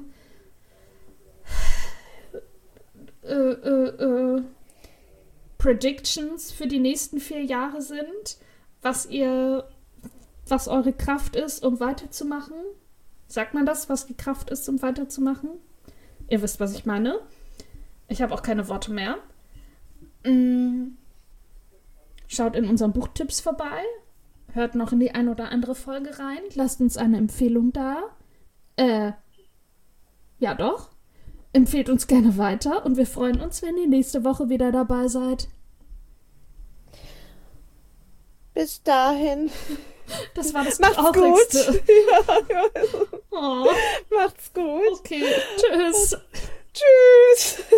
äh, äh, äh, Predictions für die nächsten vier Jahre sind, was ihr, was eure Kraft ist, um weiterzumachen. Sagt man das, was die Kraft ist, um weiterzumachen? Ihr wisst, was ich meine. Ich habe auch keine Worte mehr. Mm. Schaut in unseren Buchtipps vorbei. hört noch in die ein oder andere Folge rein. Lasst uns eine Empfehlung da. Äh, ja doch. Empfehlt uns gerne weiter und wir freuen uns, wenn ihr nächste Woche wieder dabei seid. Bis dahin. Das war das Macht's Traurigste. gut. Ja, ja. Oh, Macht's gut. okay, tschüss. Tschüss.